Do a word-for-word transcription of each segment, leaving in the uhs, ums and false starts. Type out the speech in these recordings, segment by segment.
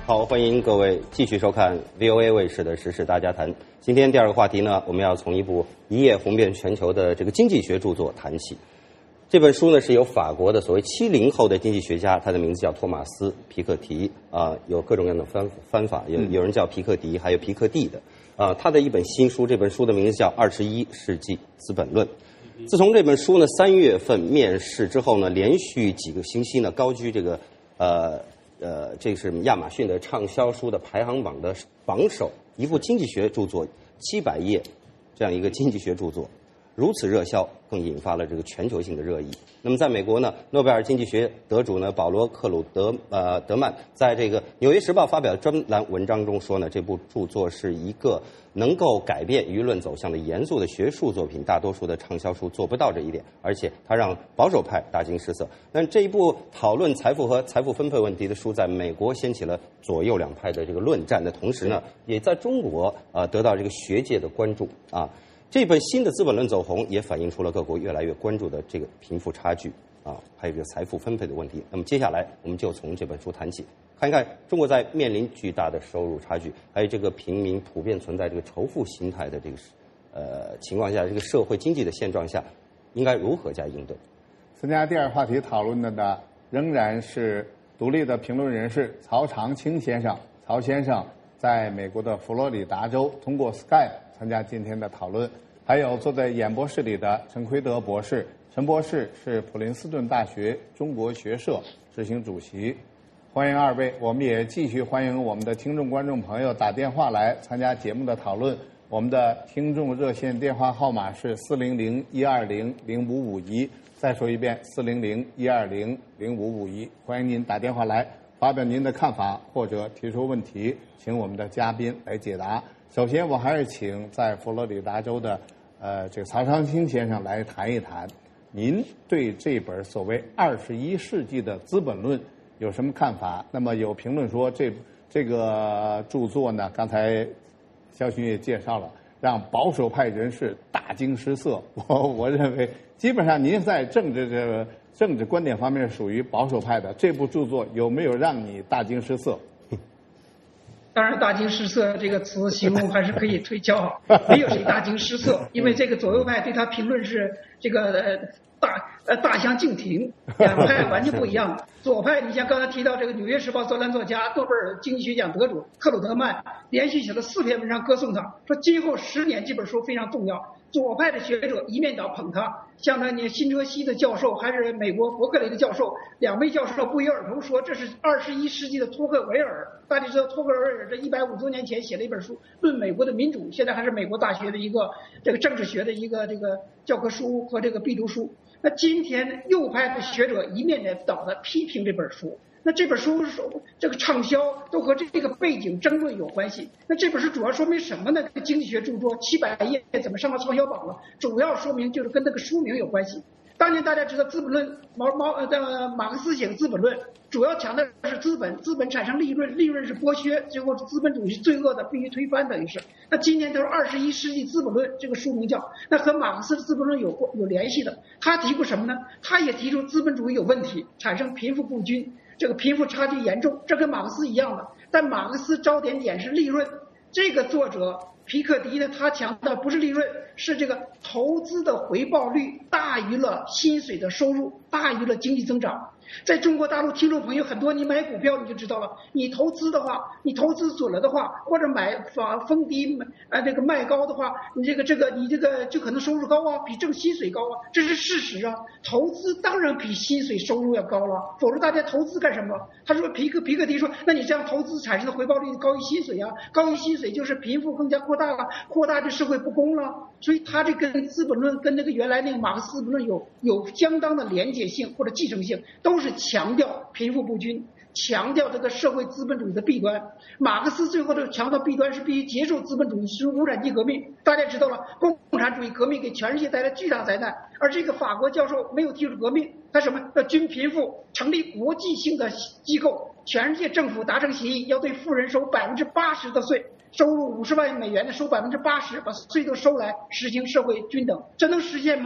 好，欢迎各位继续收看 V O A 卫视的时事大家谈。今天第二个话题呢，我们要从一部一夜红遍全球的这个经济学著作谈起。这本书呢是由法国的所谓七零后的经济学家，他的名字叫托马斯·皮克提啊、呃，有各种各样的翻翻法，有有人叫皮克迪，还有皮克蒂的啊、呃。他的一本新书，这本书的名字叫《二十一世纪资本论》。自从这本书呢三月份面世之后呢，连续几个星期呢高居这个呃。呃，这是亚马逊的畅销书的排行榜的榜首，一部经济学著作，七百页，这样一个经济学著作，如此热销，更引发了这个全球性的热议。那么，在美国呢，诺贝尔经济学得主呢保罗·克鲁德呃德曼在这个《纽约时报》发表的专栏文章中说呢，这部著作是一个能够改变舆论走向的严肃的学术作品，大多数的畅销书做不到这一点，而且它让保守派大惊失色。但这一部讨论财富和财富分配问题的书，在美国掀起了左右两派的这个论战的同时呢，也在中国呃得到这个学界的关注啊。这本新的《资本论》走红，也反映出了各国越来越关注的这个贫富差距啊，还有这个财富分配的问题。那么接下来我们就从这本书谈起，看一看中国在面临巨大的收入差距，还有这个平民普遍存在这个仇富心态的这个呃情况下，这个社会经济的现状下，应该如何加以应对？ 参加第二话题讨论的呢，仍然是独立的评论人士曹长青先生。曹先生在美国的佛罗里达州通过 Skype 参加今天的讨论，还有坐在演播室里的陈奎德博士。陈博士是普林斯顿大学中国学社执行主席。欢迎二位，我们也继续欢迎我们的听众观众朋友打电话来参加节目的讨论。我们的听众热线电话号码是四零零一二零零五五一，再说一遍四零零一二零零五五一，欢迎您打电话来发表您的看法或者提出问题，请我们的嘉宾来解答。首先，我还是请在佛罗里达州的呃这个曹长青先生来谈一谈，您对这本所谓二十一世纪的《资本论》有什么看法？那么有评论说这这个著作呢，刚才肖勋也介绍了，让保守派人士大惊失色。我我认为，基本上您在政治这个政治观点方面属于保守派的，这部著作有没有让你大惊失色？ 当然，大惊失色这个词形容还是可以推敲，没有谁大惊失色，因为这个左右派对他评论是这个呃大呃大相径庭，两派完全不一样。左派，你像刚才提到这个《纽约时报》专栏作家、诺贝尔经济学奖得主克鲁德曼，连续写了四篇文章歌颂他，说今后十年这本书非常重要。左派的学者一面倒捧他，像他那新泽西的教授还是美国伯克利的教授，两位教授不约而同说这是二十一世纪的托克维尔。大家知道托克维尔这一百五十多年前写了一本书《论美国的民主》，现在还是美国大学的一个这个政治学的一个这个教科书和这个必读书。那今天右派的学者一面倒的批评这本书，那这本书这个畅销都和这个背景争论有关系。那这本书主要说明什么呢？经济学著作七百页怎么上了畅销榜了？主要说明就是跟这个书名有关系。当年大家知道《资本论》，毛毛呃马克思写的《资本论》，主要强调的是资本，资本产生利润，利润是剥削，最后资本主义是罪恶的，必须推翻，等于是。那今年都是二十一世纪资本论，这个书名叫，那和马克思的《资本论》有有联系的。他提出什么呢？他也提出资本主义有问题，产生贫富不均，这个贫富差距严重，这跟马克思一样的。但马克思焦点点是利润，这个作者皮克迪呢，他强调不是利润，是这个投资的回报率大于了薪水的收入，大于了经济增长。在中国大陆听众朋友很多，你买股票你就知道了，你投资的话，你投资准了的话，或者买房逢低呃这个卖高的话，你这个这个你这个就可能收入高啊，比挣薪水高啊，这是事实啊。投资当然比薪水收入要高了，否则大家投资干什么？他说皮克皮克迪说，那你这样投资产生的回报率高于薪水啊，高于薪水就是贫富更加扩大了，扩大就社会不公了。所以他这跟《资本论》跟那个原来那个马克思《资本论》有有相当的连结性或者继承性，都是强调贫富不均，强调这个社会资本主义的弊端。马克思最后的强调弊端是必须结束资本主义，是无产阶级革命。大家知道了，共产主义革命给全世界带来巨大灾难，而这个法国教授没有提出革命，他什么要均贫富，成立国际性的机构，全世界政府达成协议，要对富人收百分之八十的税。收入五十万美元的收百分之八十，把税都收来，实行社会均等，这能实现吗？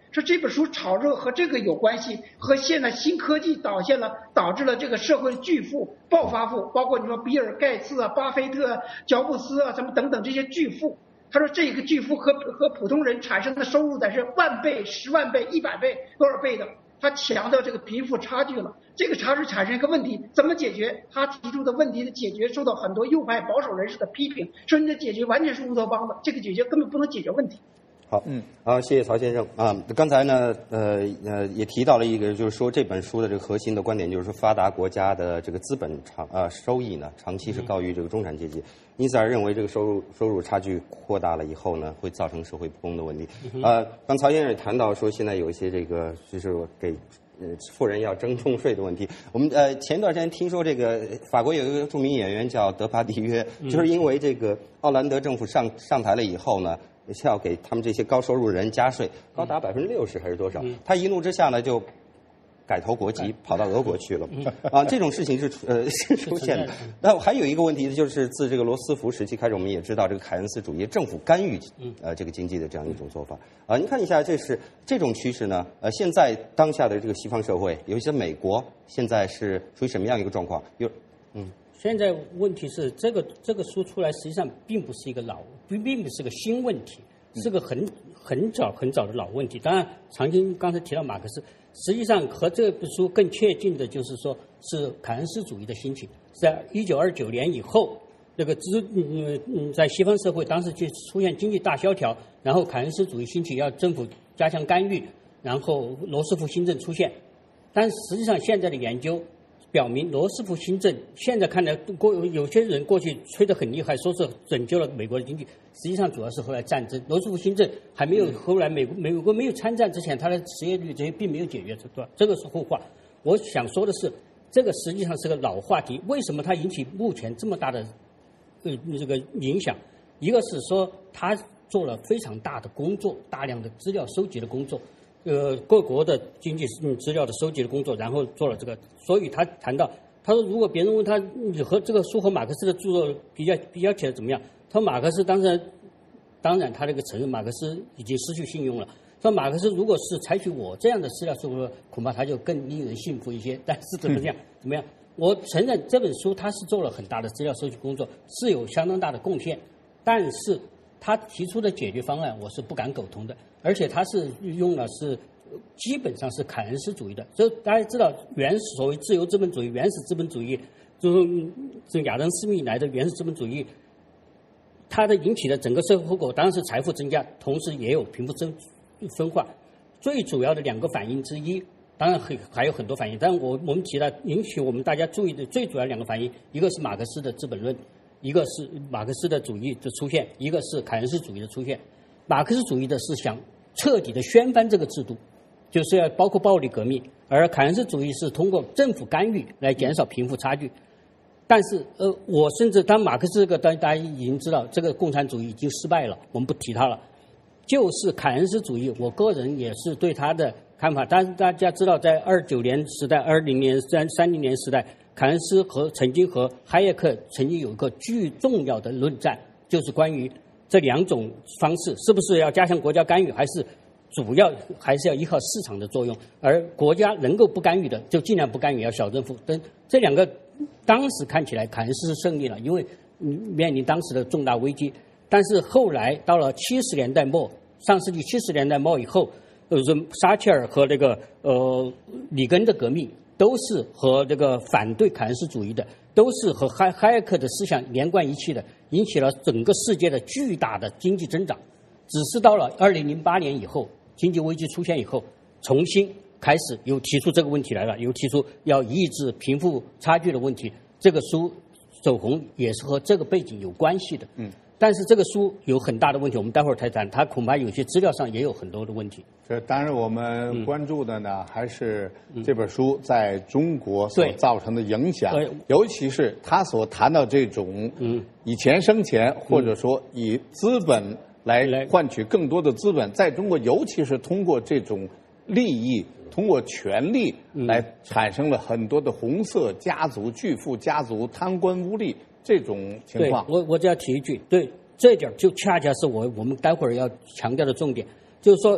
说这本书炒热和这个有关系，和现在新科技导现了导致了这个社会巨富、暴发户，包括你说比尔盖茨啊、巴菲特啊、乔布斯啊什么等等这些巨富。他说这个巨富和和普通人产生的收入得是万倍、十万倍、一百倍多少倍的。他强调这个贫富差距了，这个差距产生一个问题，怎么解决？他提出的问题的解决受到很多右派保守人士的批评，说你的解决完全是乌托邦的，这个解决根本不能解决问题。 好，嗯，好，谢谢曹先生啊。刚才呢，呃呃，也提到了一个，就是说这本书的这个核心的观点，就是说发达国家的这个资本长呃收益呢，长期是高于这个中产阶级，因此而认为这个收入收入差距扩大了以后呢，会造成社会不公的问题。呃，刚曹先生也谈到说，现在有一些这个就是给呃富人要征重税的问题。我们呃前段时间听说这个法国有一个著名演员叫德帕迪约，就是因为这个奥兰德政府上上台了以后呢，是要给他们这些高收入人加税，高达百分之六十还是多少？他一怒之下呢，就改投国籍，跑到俄国去了。啊，这种事情是呃是出现的。那还有一个问题就是，自这个罗斯福时期开始，我们也知道这个凯恩斯主义，政府干预呃这个经济的这样一种做法。啊，您看一下，这是这种趋势呢？呃，现在当下的这个西方社会，尤其是美国，现在是处于什么样一个状况？有，嗯。 现在问题是，这个这个书出来，实际上并不是一个老，并并不是个新问题，是个很很早很早的老问题。当然，常青刚才提到马克思，实际上和这本书更切近的就是说，是凯恩斯主义的兴起，在一九二九年以后，那个资嗯嗯，在西方社会当时就出现经济大萧条，然后凯恩斯主义兴起，要政府加强干预，然后罗斯福新政出现，但实际上现在的研究表明，罗斯福新政现在看来过有些人过去吹得很厉害，说是拯救了美国的经济，实际上主要是后来战争。罗斯福新政还没有后来美国美国没有参战之前，它的失业率这些并没有解决，这个是后话。我想说的是，这个实际上是个老话题，为什么它引起目前这么大的呃这个影响？一个是说他做了非常大的工作，大量的资料收集的工作。呃，各国的经济资料的收集的工作，然后做了这个，所以他谈到，他说如果别人问他你和这个书和马克思的著作比较比较起来怎么样，他说马克思当然，当然他这个承认马克思已经失去信用了。说马克思如果是采取我这样的资料收集，恐怕他就更令人信服一些。但是怎么样怎么样？我承认这本书他是做了很大的资料收集工作，是有相当大的贡献，但是他提出的解决方案我是不敢苟同的。而且他是用了是基本上是凯恩斯主义的，就大家知道原始所谓自由资本主义、原始资本主义，就是从亚当·斯密来的原始资本主义，它的引起的整个社会后果当然是财富增加，同时也有贫富分分化。最主要的两个反应之一，当然还还有很多反应，但我我们提到引起我们大家注意的最主要两个反应，一个是马克思的《资本论》，一个是马克思的主义的出现，一个是凯恩斯主义的出现。马克思主义的是想彻底的掀翻这个制度，就是要包括暴力革命，而凯恩斯主义是通过政府干预来减少贫富差距。但是，呃，我甚至当马克思这个，大家已经知道，这个共产主义已经失败了，我们不提它了。就是凯恩斯主义，我个人也是对他的看法。但是大家知道，在二九年时代、二零年、三三零年时代，凯恩斯和曾经和哈耶克曾经有一个巨重要的论战，就是关于这两种方式是不是要加强国家干预，还是主要还是要依靠市场的作用？而国家能够不干预的，就尽量不干预，要小政府。但这两个当时看起来凯恩斯是胜利了，因为面临当时的重大危机。但是后来到了七十年代末，上世纪七十年代末以后，呃，撒切尔和那个呃里根的革命都是和这个反对凯恩斯主义的，都是和哈哈耶克的思想连贯一气的，引起了整个世界的巨大的经济增长。只是到了二零零八年以后，经济危机出现以后，重新开始又提出这个问题来了，又提出要抑制贫富差距的问题。这个书走红也是和这个背景有关系的。嗯。但是这个书有很大的问题，我们待会儿再谈。它恐怕有些资料上也有很多的问题。 这当然，我们关注的呢，嗯、还是这本书在中国所造成的影响，尤其是他所谈到这种以钱生钱，嗯、或者说以资本来换取更多的资本，在中国，尤其是通过这种利益、通过权力来产生了很多的红色家族、巨富家族、贪官污吏。这种情况， 对我我只要提一句，对这点就恰恰是我我们待会儿要强调的重点，就是说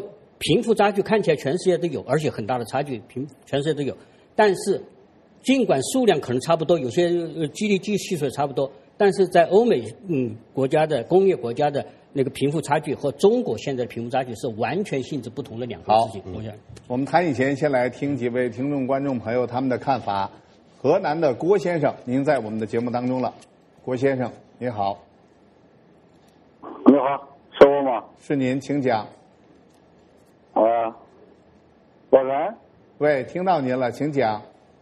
贫富差距看起来全世界都有，而且很大的差距，贫全世界都有。但是，尽管数量可能差不多，有些 G D P 系数也差不多，但是在欧美嗯国家的工业国家的那个贫富差距和中国现在的贫富差距是完全性质不同的两个事情。我想， 我们谈以前先来听几位听众观众朋友他们的看法。河南的郭先生，您在我们的节目当中了。郭先生，你好。 你好，是我吗？ 是您，请讲。 啊，老人。 喂，听到您了，请讲。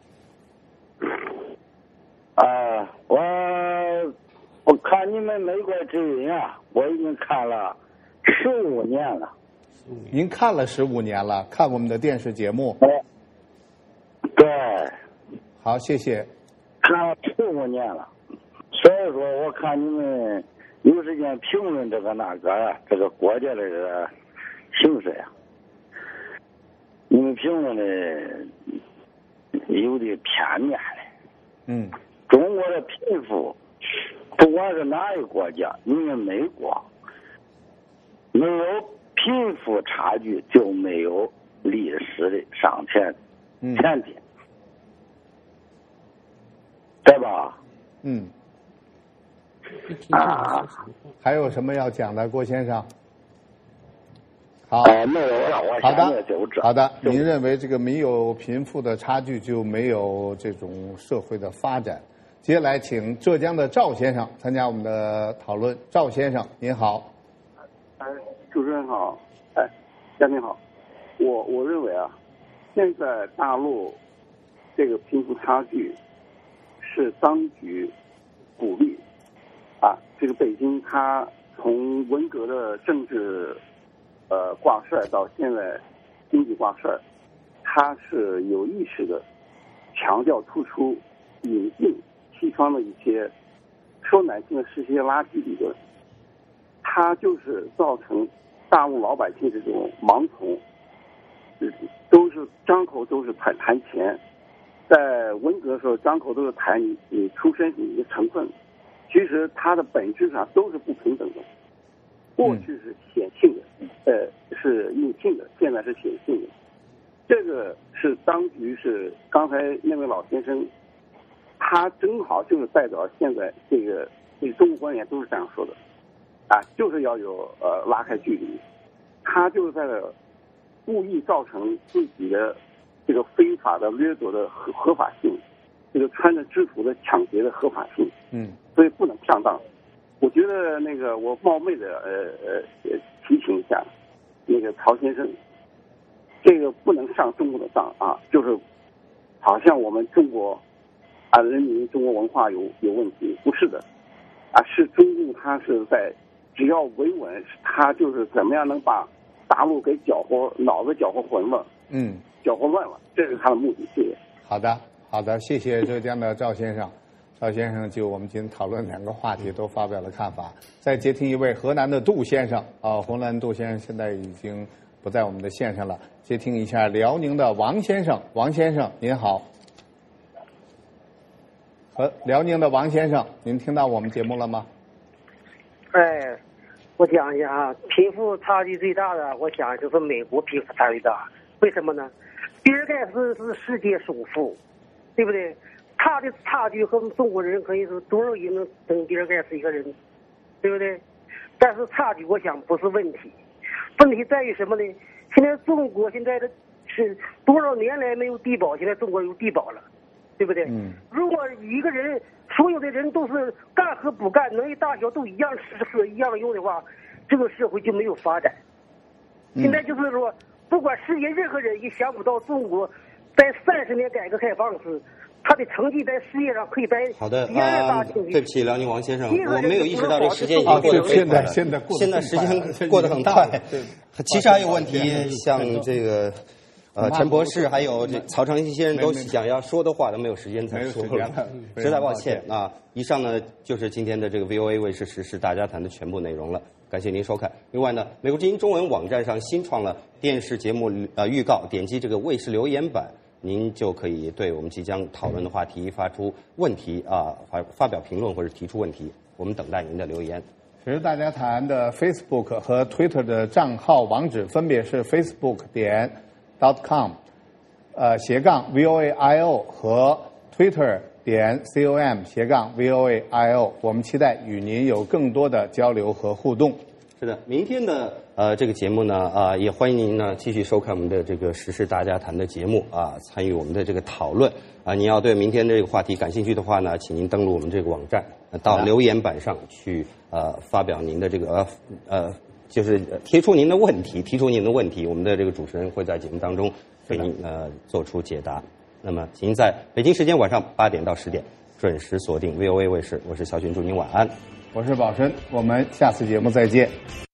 啊，我我看你们美国之音啊，我已经看了十五年了。 您看了十五年了，看我们的电视节目。 对。 好，谢谢。 看了十五年了，所以说我看你们有时间评论这个那个呀、啊，这个国家的这个形势呀、啊，你们评论的有的片面的。 嗯。 中国的贫富，不管是哪一个国家，因为美国没有贫富差距，就没有历史的上前前进。嗯对吧？ 嗯。啊，还有什么要讲的，郭先生？好， 呃、没有了，我好的， 就这好的。您认为这个没有贫富的差距，就没有这种社会的发展？接下来，请浙江的赵先生参加我们的讨论。赵先生，您好。 哎，主持人好，哎，嘉宾好。我我认为啊，现在大陆这个贫富差距。是当局鼓励啊，这个北京它从文革的政治呃挂帅到现在经济挂帅，它是有意识的强调突出引进西方的一些说难听的是些垃圾理论，它就是造成大陆老百姓这种盲从，都是张口都是谈谈钱。在文革的时候，张口都是谈你你出身你的成分，其实它的本质上都是不平等的。过去是显性的，呃，是隐性的，现在是显性的。这个是当局是刚才那位老先生，他正好就是代表现在这个这个中国官员都是这样说的，啊，就是要有呃拉开距离，他就是在故意造成自己的。这个非法的掠夺的合合法性，这个穿着制服的抢劫的合法性， 嗯， 所以不能上当。我觉得那个我冒昧的呃呃提醒一下，那个曹先生，这个不能上中国的当啊，就是好像我们中国啊人民中国文化有有问题，不是的，啊是中共他是在只要维稳，他就是怎么样能把大陆给搅和脑子搅和混了， 嗯。 搅和乱了，这是他的目的。谢谢。 好的，好的，谢谢浙江的赵先生。赵先生就我们今天讨论两个话题都发表了看法。再接听一位河南的杜先生啊，河南杜先生现在已经不在我们的线上了。接听一下辽宁的王先生，王先生您好。和辽宁的王先生，您听到我们节目了吗？ 哎，我讲一下啊，贫富差距最大的，我想就是美国贫富差距大。为什么呢？比尔盖茨是世界首富，对不对？他的差距和中国人可以说多少人能等比尔盖茨一个人，对不对？但是差距我想不是问题，问题在于什么呢？现在中国现在的是多少年来没有低保，现在中国有低保了，对不对？嗯。如果一个人所有的人都是干和不干，能力大小都一样吃喝一样用的话，这个社会就没有发展。现在就是说。不管世界任何人也想不到中国在三十年改革开放时，他的成绩在世界上可以在好的第二大经济。 对不起，辽宁王先生， 我没有意识到这个时间已经过得现在现在现在时间过得很快。其实还有问题，像这个呃陈博士还有这曹长青先生都想要说的话都没有时间再说了，实在抱歉啊。以上呢就是今天的这个 V O A 卫视时事大家谈的全部内容了。感谢您收看。另外呢，美国之音中文网站上新创了电视节目呃预告，点击这个卫视留言板，您就可以对我们即将讨论的话题发出问题啊，发发表评论或者提出问题，我们等待您的留言。 时事大家谈的 Facebook 和 Twitter 的账号网址分别是 facebook 点 .com 呃斜杠 V O A I O 和 Twitter 点 com 斜杠 V O A I O。我们期待与您有更多的交流和互动。 是的，明天的呃这个节目呢，啊、呃、也欢迎您呢继续收看我们的这个时事大家谈的节目啊、呃，参与我们的这个讨论啊、呃。您要对明天的这个话题感兴趣的话呢，请您登录我们这个网站，呃、到留言板上去呃发表您的这个呃呃就是提出您的问题，提出您的问题，我们的这个主持人会在节目当中给您呃做出解答。那么，请您在北京时间晚上八点到十点准时锁定 V O A 卫视，我是肖军，祝您晚安。 我是宝生，我们下次节目再见。